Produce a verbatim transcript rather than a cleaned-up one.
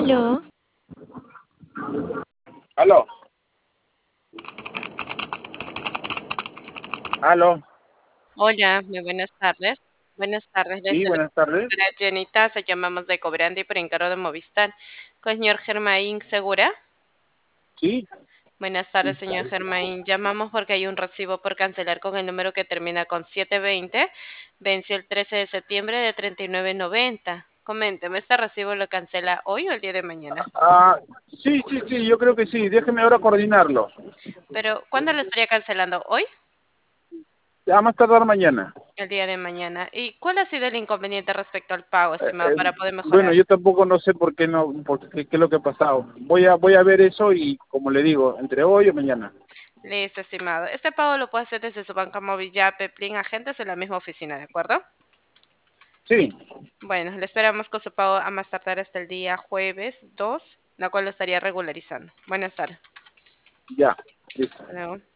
Aló, Aló, aló, Hola, muy buenas tardes. Buenas tardes, les sí, saluda buenas tardes. la señora Jenita, se llamamos de Cobrante y por encargo de Movistar. Con el señor Germain Segura. Sí, Buenas tardes, señor Germain. Llamamos porque hay un recibo por cancelar con el número que termina con setecientos veinte. Venció el trece de septiembre de treinta y nueve noventa. Coménteme, ¿este recibo lo cancela hoy o el día de mañana? ah, sí, sí, sí, yo creo que sí. Déjeme ahora coordinarlo. Pero, ¿cuándo lo estaría cancelando? ¿Hoy? Ya más tardar mañana. El día de mañana. ¿Y cuál ha sido el inconveniente respecto al pago, Eh, estimado, eh, para poder bueno, mejorar? yo tampoco no sé por qué no, por qué, qué es lo que ha pasado. Voy a, voy a ver eso y, como le digo, entre hoy o mañana. Listo, estimado. Este pago lo puede hacer desde su banca móvil ya, Peplin, agentes en la misma oficina, ¿de acuerdo? Sí, Bueno, le esperamos con su pago a más tardar hasta el día jueves dos, la cual lo estaría regularizando. Buenas tardes. ya, listo. Hasta luego.